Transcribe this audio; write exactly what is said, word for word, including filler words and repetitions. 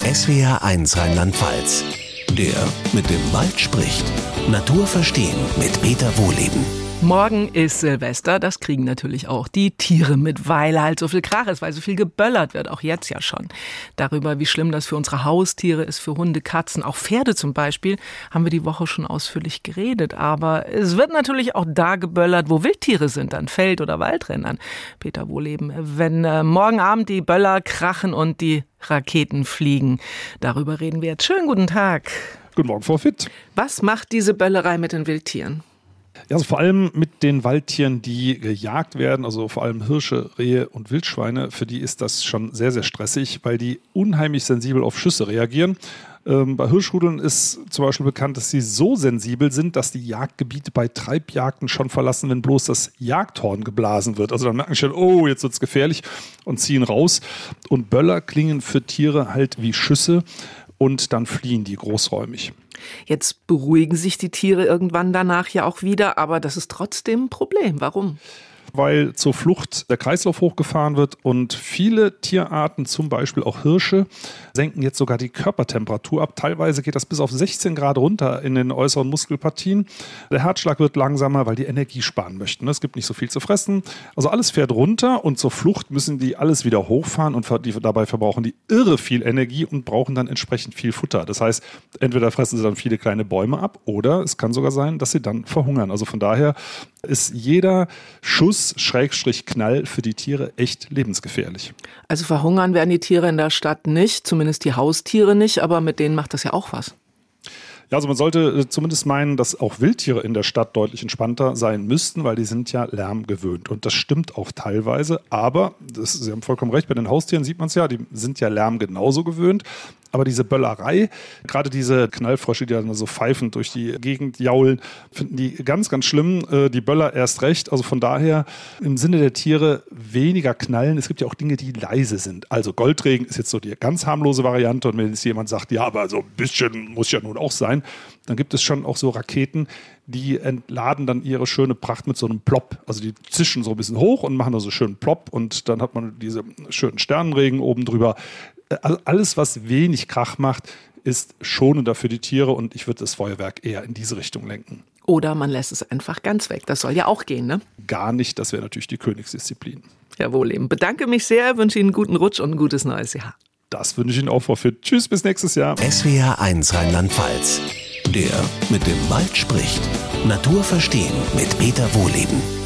S W R eins Rheinland-Pfalz. Der mit dem Wald spricht. Natur verstehen mit Peter Wohleben. Morgen ist Silvester, das kriegen natürlich auch die Tiere mit, weil halt so viel Krach ist, weil so viel geböllert wird, auch jetzt ja schon. Darüber, wie schlimm das für unsere Haustiere ist, für Hunde, Katzen, auch Pferde zum Beispiel, haben wir die Woche schon ausführlich geredet. Aber es wird natürlich auch da geböllert, wo Wildtiere sind, an Feld- oder Waldrändern. Peter Wohleben, wenn äh, morgen Abend die Böller krachen und die Raketen fliegen, darüber reden wir jetzt. Schönen guten Tag. Guten Morgen, Frau Fitt. Was macht diese Böllerei mit den Wildtieren? Ja, also vor allem mit den Waldtieren, die gejagt werden, also vor allem Hirsche, Rehe und Wildschweine, für die ist das schon sehr, sehr stressig, weil die unheimlich sensibel auf Schüsse reagieren. Ähm, bei Hirschrudeln ist zum Beispiel bekannt, dass sie so sensibel sind, dass die Jagdgebiete bei Treibjagden schon verlassen, wenn bloß das Jagdhorn geblasen wird. Also dann merken sie schon, oh, jetzt wird es gefährlich und ziehen raus. Und Böller klingen für Tiere halt wie Schüsse und dann fliehen die großräumig. Jetzt beruhigen sich die Tiere irgendwann danach ja auch wieder, aber das ist trotzdem ein Problem. Warum? Weil zur Flucht der Kreislauf hochgefahren wird und viele Tierarten, zum Beispiel auch Hirsche, senken jetzt sogar die Körpertemperatur ab. Teilweise geht das bis auf sechzehn Grad runter in den äußeren Muskelpartien. Der Herzschlag wird langsamer, weil die Energie sparen möchten. Es gibt nicht so viel zu fressen. Also alles fährt runter und zur Flucht müssen die alles wieder hochfahren und dabei verbrauchen die irre viel Energie und brauchen dann entsprechend viel Futter. Das heißt, entweder fressen sie dann viele kleine Bäume ab oder es kann sogar sein, dass sie dann verhungern. Also von daher ist jeder Schuss, Schrägstrich Knall für die Tiere echt lebensgefährlich. Also verhungern werden die Tiere in der Stadt nicht, zumindest die Haustiere nicht, aber mit denen macht das ja auch was. Ja, also man sollte zumindest meinen, dass auch Wildtiere in der Stadt deutlich entspannter sein müssten, weil die sind ja lärmgewöhnt. Und das stimmt auch teilweise, aber das, Sie haben vollkommen recht, bei den Haustieren sieht man es ja, die sind ja Lärm genauso gewöhnt. Aber diese Böllerei, gerade diese Knallfrösche, die dann so pfeifend durch die Gegend jaulen, finden die ganz, ganz schlimm. Die Böller erst recht. Also von daher im Sinne der Tiere weniger knallen. Es gibt ja auch Dinge, die leise sind. Also Goldregen ist jetzt so die ganz harmlose Variante. Und wenn jetzt jemand sagt, ja, aber so ein bisschen muss ja nun auch sein, dann gibt es schon auch so Raketen, die entladen dann ihre schöne Pracht mit so einem Plop. Also die zischen so ein bisschen hoch und machen da so schön Plop. Und dann hat man diese schönen Sternenregen oben drüber. Alles, was wenig Krach macht, ist schonender für die Tiere und ich würde das Feuerwerk eher in diese Richtung lenken. Oder man lässt es einfach ganz weg. Das soll ja auch gehen, ne? Gar nicht, das wäre natürlich die Königsdisziplin. Ja, Wohleben. Bedanke mich sehr, wünsche Ihnen einen guten Rutsch und ein gutes neues Jahr. Das wünsche ich Ihnen auch, Frau Fitt. Tschüss, bis nächstes Jahr. S W R eins Rheinland-Pfalz. Der mit dem Wald spricht. Natur verstehen mit Peter Wohleben.